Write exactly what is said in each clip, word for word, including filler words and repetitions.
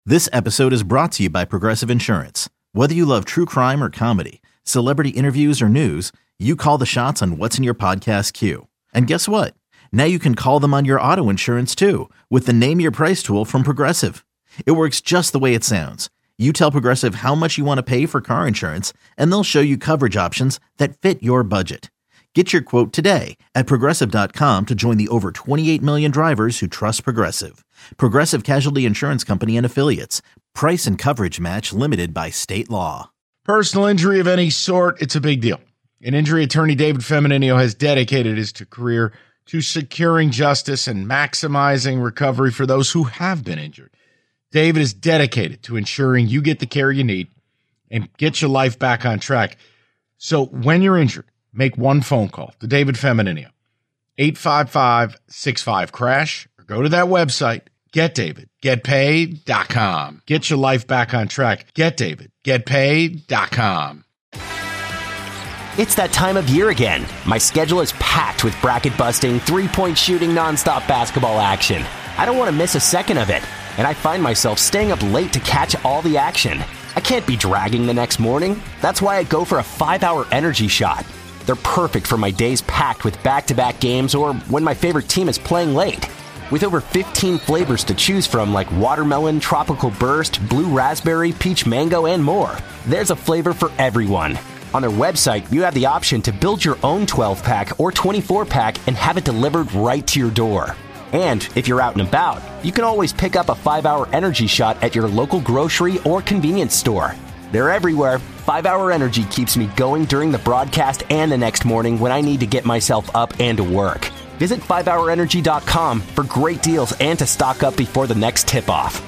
This episode is brought to you by Progressive Insurance. Whether you love true crime or comedy, celebrity interviews or news, you call the shots on what's in your podcast queue. And guess what? Now you can call them on your auto insurance too with the Name Your Price tool from Progressive. It works just the way it sounds. You tell Progressive how much you want to pay for car insurance, and they'll show you coverage options that fit your budget. Get your quote today at Progressive dot com to join the over twenty-eight million drivers who trust Progressive. Progressive Casualty Insurance Company and Affiliates. Price and coverage match limited by state law. Personal injury of any sort, it's a big deal. An injury attorney, David Femminino, has dedicated his career to securing justice and maximizing recovery for those who have been injured. David is dedicated to ensuring you get the care you need and get your life back on track. So when you're injured, make one phone call to David Femminino, eight five five, six five, crash, or go to that website, get david get paid dot com. Get your life back on track. get david get paid dot com. It's that time of year again. My schedule is packed with bracket-busting, three-point shooting, nonstop basketball action. I don't want to miss a second of it, and I find myself staying up late to catch all the action. I can't be dragging the next morning. That's why I go for a five-hour energy shot. They're perfect for my days packed with back-to-back games or when my favorite team is playing late. With over fifteen flavors to choose from like watermelon, tropical burst, blue raspberry, peach mango, and more, there's a flavor for everyone. On their website, you have the option to build your own twelve-pack or twenty-four-pack and have it delivered right to your door. And if you're out and about, you can always pick up a five-hour energy shot at your local grocery or convenience store. They're everywhere. five-hour Energy keeps me going during the broadcast and the next morning when I need to get myself up and to work. Visit five hour energy dot com for great deals and to stock up before the next tip-off.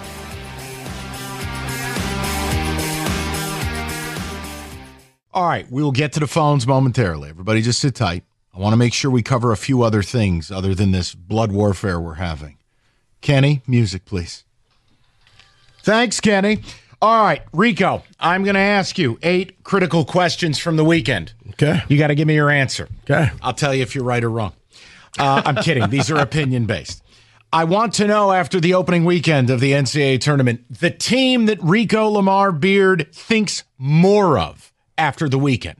All right, we'll get to the phones momentarily. Everybody just sit tight. I want to make sure we cover a few other things other than this blood warfare we're having. Kenny, music, please. Thanks, Kenny. All right, Rico, I'm going to ask you eight critical questions from the weekend. Okay. You got to give me your answer. Okay. I'll tell you if you're right or wrong. Uh, I'm kidding. These are opinion-based. I want to know, after the opening weekend of the N C double A tournament, the team that Rico Lamar Beard thinks more of after the weekend.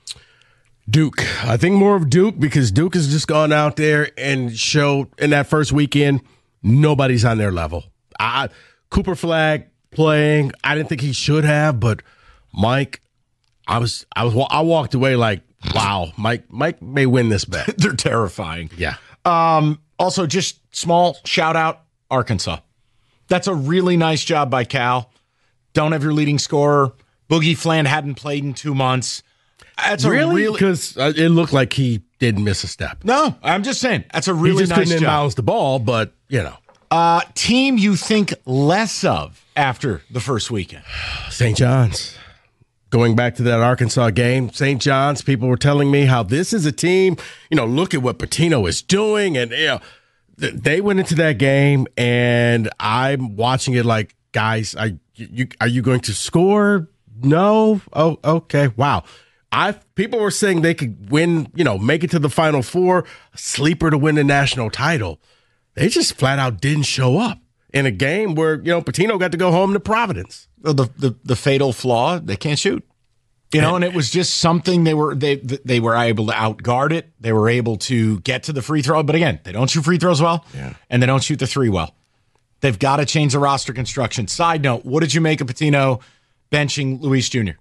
Duke. I think more of Duke because Duke has just gone out there and showed in that first weekend nobody's on their level. I, Cooper Flagg playing. I didn't think he should have, but Mike, I was I was I walked away like, wow, Mike Mike may win this bet. They're terrifying. Yeah. Um, also, just small shout out, Arkansas. That's a really nice job by Cal. Don't have your leading scorer. Boogie Fland hadn't played in two months. That's really? a really Because it looked like he didn't miss a step. No, I'm just saying. That's a really he just nice couldn't job. inbounds the ball, but, you know. Uh, team you think less of after the first weekend? Saint John's. Going back to that Arkansas game, Saint John's, people were telling me how this is a team, you know, look at what Pitino is doing. And, you know, th- they went into that game, and I'm watching it like, guys, are you, are you going to score? No? Oh, okay. Wow. I People were saying they could win, you know, make it to the Final Four, a sleeper to win the national title. They just flat out didn't show up in a game where, you know, Pitino got to go home to Providence. The the, the fatal flaw, they can't shoot. You know, and it was just something they were they they were able to outguard it. They were able to get to the free throw. But again, they don't shoot free throws well, yeah. and they don't shoot the three well. They've got to change the roster construction. Side note, what did you make of Pitino benching Luis Junior?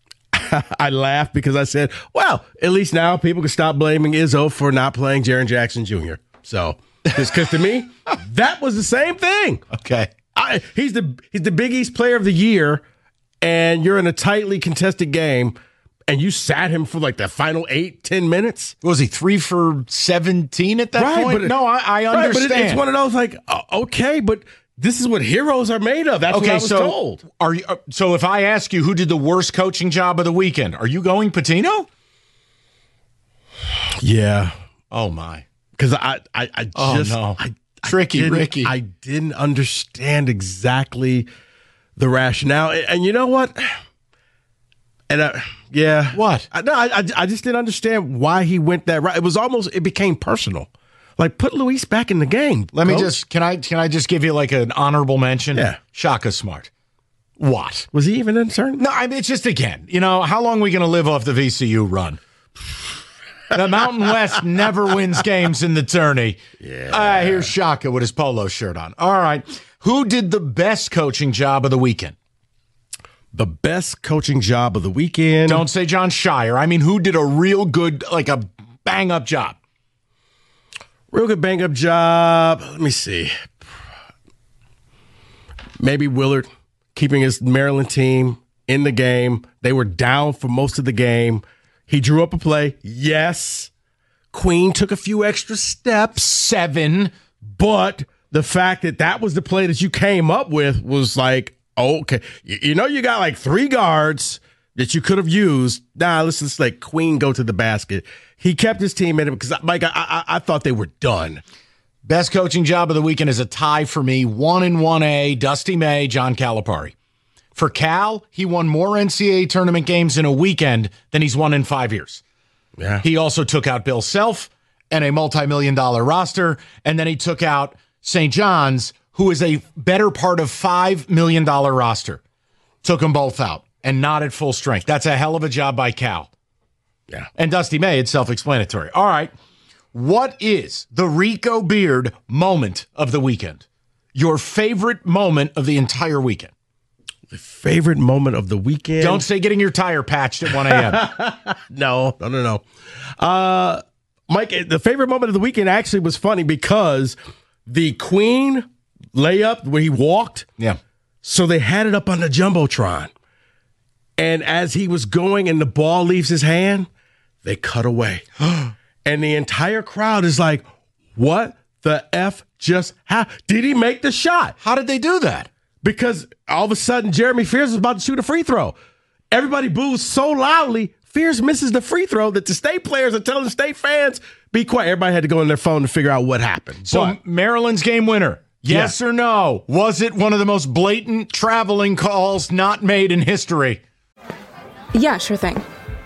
I laughed because I said, well, at least now people can stop blaming Izzo for not playing Jaren Jackson Junior So, because to me, that was the same thing. Okay. I, he's the he's the Big East Player of the Year, and you're in a tightly contested game, and you sat him for like the final eight, ten minutes. What was he, three for seventeen at that right, point? But, no, I, I understand. Right, but it, it's one of those like, uh, okay, but this is what heroes are made of. That's okay, what I was so told. Are you, uh, so if I ask you who did the worst coaching job of the weekend, are you going Pitino? Yeah. Oh, my. Because I, I, I oh, just, no. I, Tricky, I Ricky. I didn't understand exactly the rationale. And, and you know what? And I, yeah. What? I, no, I, I just didn't understand why he went that route. It was almost, it became personal. Like, put Luis back in the game. Let coach. me just, can I can I just give you like an honorable mention? Yeah. Shaka Smart. What? Was he even in the tournament? No, I mean, it's just, again, you know, how long are we going to live off the V C U run? The Mountain West never wins games in the tourney. Yeah. Uh, here's Shaka with his polo shirt on. All right. Who did the best coaching job of the weekend? The best coaching job of the weekend? Don't say John Shire. I mean, who did a real good, like a bang-up job? Real good bang-up job. Let me see. Maybe Willard, keeping his Maryland team in the game. They were down for most of the game. He drew up a play. Yes. Queen took a few extra steps. Seven. But the fact that that was the play that you came up with was like, okay. You, you know you got like three guards that you could have used. Nah, let's just let Queen go to the basket. He kept his team in it because, Mike, I, I, I thought they were done. Best coaching job of the weekend is a tie for me. One in one A, Dusty May, John Calipari. For Cal, he won more N C double A tournament games in a weekend than he's won in five years. Yeah. He also took out Bill Self and a multi-million dollar roster, and then he took out Saint John's, who is a better part of five million dollars roster. Took them both out, and not at full strength. That's a hell of a job by Cal. Yeah. And Dusty May, it's self-explanatory. All right. What is the Rico Beard moment of the weekend? Your favorite moment of the entire weekend? The favorite moment of the weekend? Don't say getting your tire patched at one a.m. no, no, no, no. Uh, Mike, the favorite moment of the weekend actually was funny because the Queen layup where he walked. Yeah. So they had it up on the Jumbotron. And as he was going and the ball leaves his hand, they cut away. And the entire crowd is like, what the F just happened? Did he make the shot? How did they do that? Because all of a sudden, Jeremy Fears was about to shoot a free throw. Everybody boos so loudly, Fears misses the free throw that the state players are telling the state fans, be quiet. Everybody had to go on their phone to figure out what happened. So but, Maryland's game winner, yes yeah. or no? Was it one of the most blatant traveling calls not made in history? Yeah, sure thing.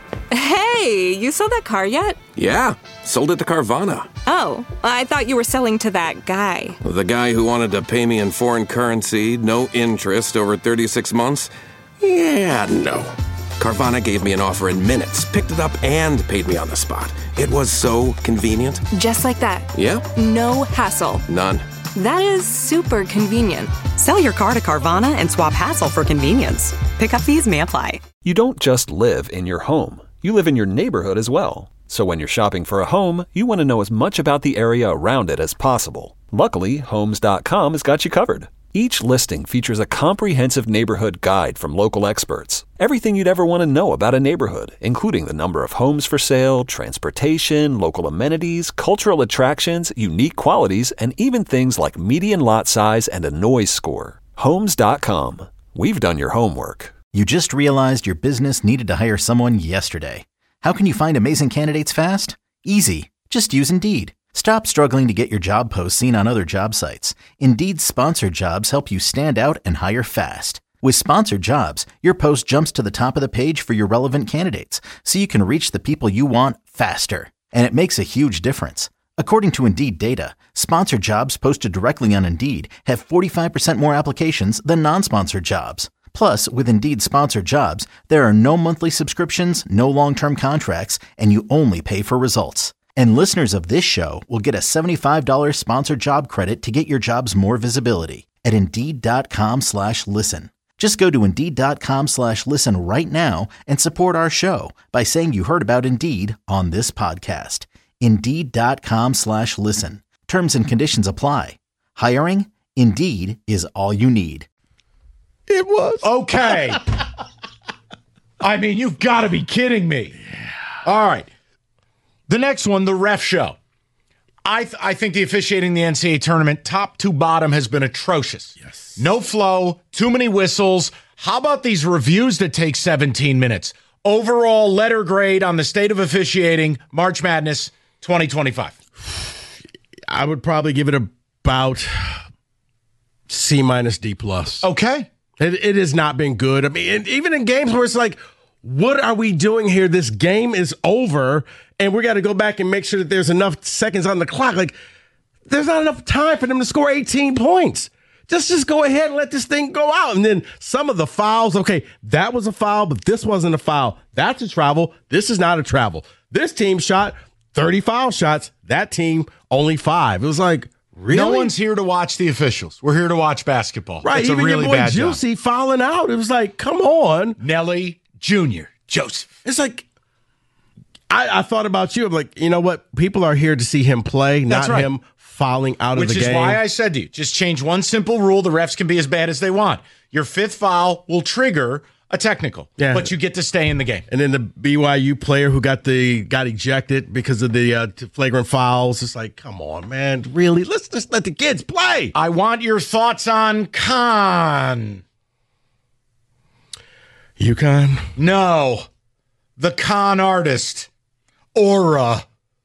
Hey, you sold that car yet? Yeah, sold it to Carvana. Oh, I thought you were selling to that guy. The guy who wanted to pay me in foreign currency, no interest, over thirty-six months? Yeah, no. Carvana gave me an offer in minutes, picked it up, and paid me on the spot. It was so convenient. Just like that. Yeah. No hassle. None. That is super convenient. Sell your car to Carvana and swap hassle for convenience. Pickup fees may apply. You don't just live in your home. You live in your neighborhood as well. So when you're shopping for a home, you want to know as much about the area around it as possible. Luckily, Homes dot com has got you covered. Each listing features a comprehensive neighborhood guide from local experts. Everything you'd ever want to know about a neighborhood, including the number of homes for sale, transportation, local amenities, cultural attractions, unique qualities, and even things like median lot size and a noise score. Homes dot com. We've done your homework. You just realized your business needed to hire someone yesterday. How can you find amazing candidates fast? Easy. Just use Indeed. Stop struggling to get your job posts seen on other job sites. Indeed's sponsored jobs help you stand out and hire fast. With sponsored jobs, your post jumps to the top of the page for your relevant candidates, so you can reach the people you want faster. And it makes a huge difference. According to Indeed data, sponsored jobs posted directly on Indeed have forty-five percent more applications than non-sponsored jobs. Plus, with Indeed sponsored jobs, there are no monthly subscriptions, no long-term contracts, and you only pay for results. And listeners of this show will get a seventy-five dollars sponsored job credit to get your jobs more visibility at Indeed.com slash listen. Just go to Indeed.com slash listen right now and support our show by saying you heard about Indeed on this podcast. Indeed.com slash listen. Terms and conditions apply. Hiring? Indeed is all you need. It was. Okay. I mean, you've got to be kidding me. All right. The next one, the ref show. I th- I think the officiating in the N C double A tournament, top to bottom, has been atrocious. Yes. No flow, too many whistles. How about these reviews that take seventeen minutes? Overall letter grade on the state of officiating, March Madness twenty twenty-five. I would probably give it about C minus D plus. Okay. It, it has not been good. I mean, and even in games where it's like, what are we doing here? This game is over, and we got to go back and make sure that there's enough seconds on the clock. Like, there's not enough time for them to score eighteen points. Let's just go ahead and let this thing go out. And then some of the fouls, okay, that was a foul, but this wasn't a foul. That's a travel. This is not a travel. This team shot thirty foul shots. That team only five. It was like, really? No one's here to watch the officials. We're here to watch basketball. Right. It's Even a really your boy bad Juicy job. fouling out. It was like, come on. Nelly Junior Joseph. It's like, I, I thought about you. I'm like, you know what? People are here to see him play, That's not right. him fouling out Which of the is game. why I said to you, just change one simple rule. The refs can be as bad as they want. Your fifth foul will trigger a technical, Yeah. but you get to stay in the game. And then the B Y U player who got the got ejected because of the uh, flagrant fouls. It's like, come on, man, really? Let's just let the kids play. I want your thoughts on Khan. UConn? No, the con artist, Aura,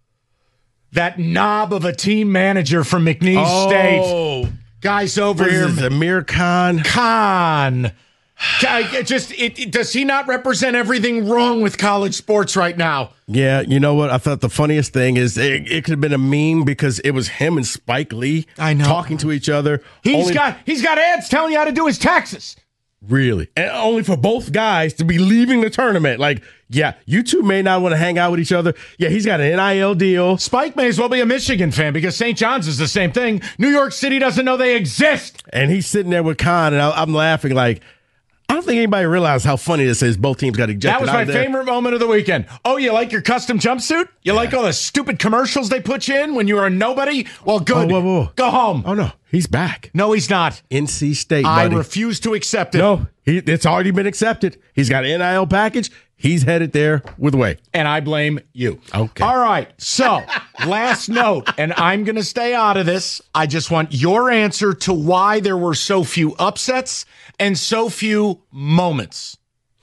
that knob of a team manager from McNeese Oh, State. Guys over This here, is Amir Khan. Khan. It just it, it- does he not represent everything wrong with college sports right now? Yeah, you know what? I thought the funniest thing is it, it could have been a meme because it was him and Spike Lee I know. talking to each other. He's Only- got he's got ads telling you how to do his taxes. Really? And only for both guys to be leaving the tournament. Like, yeah, you two may not want to hang out with each other. Yeah, he's got an N I L deal. Spike may as well be a Michigan fan because Saint John's is the same thing. New York City doesn't know they exist. And he's sitting there with Khan, and I, I'm laughing like, I don't think anybody realized how funny this is. Both teams got ejected. That was out my of there. favorite moment of the weekend. Oh, you like your custom jumpsuit? You like all the stupid commercials they put you in when you were a nobody? Well, good. Oh, whoa, whoa. Go home. Oh, no. He's back. No, he's not. N C State, I buddy. refuse to accept it. No, he, it's already been accepted. He's got an N I L package. He's headed there with Way. And I blame you. Okay. All right. So, last note, and I'm going to stay out of this. I just want your answer to why there were so few upsets and so few moments.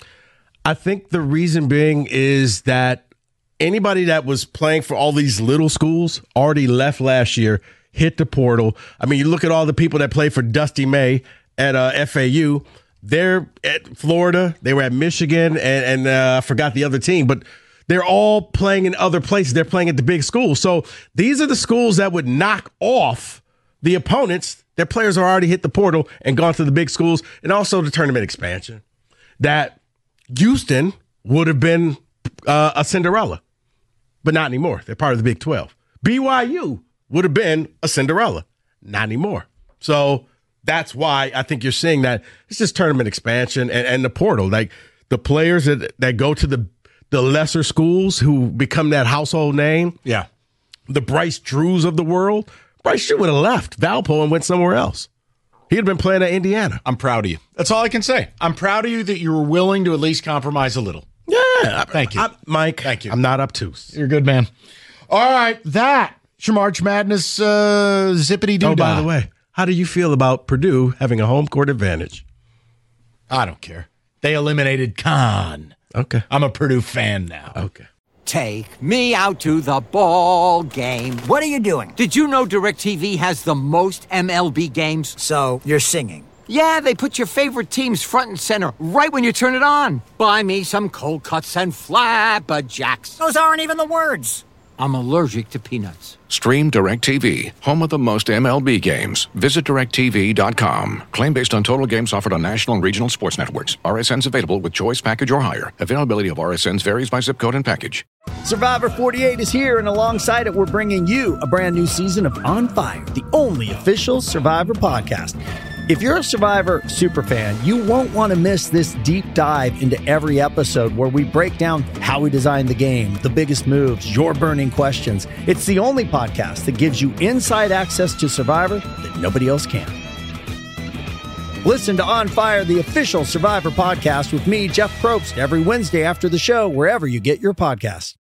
I think the reason being is that anybody that was playing for all these little schools already left last year, hit the portal. I mean, you look at all the people that played for Dusty May at uh, F A U. They're at Florida. They were at Michigan, and, and uh, I forgot the other team, but they're all playing in other places. They're playing at the big schools. So these are the schools that would knock off the opponents. Their players are already hit the portal and gone to the big schools, and also the tournament expansion. That Houston would have been uh, a Cinderella, but not anymore. They're part of the Big twelve. B Y U would have been a Cinderella, not anymore. So that's why I think you're seeing that it's just tournament expansion and, and the portal. Like the players that, that go to the the lesser schools who become that household name. Yeah. The Bryce Drews of the world. Bryce Drew would have left Valpo and went somewhere else. He'd have been playing at Indiana. I'm proud of you. That's all I can say. I'm proud of you that you were willing to at least compromise a little. Yeah. Thank you. I, Mike, Thank you. I'm not obtuse. You're a good man. All right. That, it's your March Madness uh, zippity-doo-dah. Oh, by the way, how do you feel about Purdue having a home court advantage? I don't care. They eliminated Khan. Okay. I'm a Purdue fan now. Okay. Take me out to the ball game. What are you doing? Did you know DirecTV has the most M L B games? So, you're singing. Yeah, they put your favorite teams front and center right when you turn it on. Buy me some cold cuts and flapjacks. Those aren't even the words. I'm allergic to peanuts. Stream DirecTV, home of the most M L B games. Visit direct T V dot com. Claim based on total games offered on national and regional sports networks. R S Ns available with choice package or higher. Availability of R S Ns varies by zip code and package. Survivor forty-eight is here, and alongside it, we're bringing you a brand new season of On Fire, the only official Survivor podcast. If you're a Survivor superfan, you won't want to miss this deep dive into every episode where we break down how we designed the game, the biggest moves, your burning questions. It's the only podcast that gives you inside access to Survivor that nobody else can. Listen to On Fire, the official Survivor podcast with me, Jeff Probst, every Wednesday after the show, wherever you get your podcasts.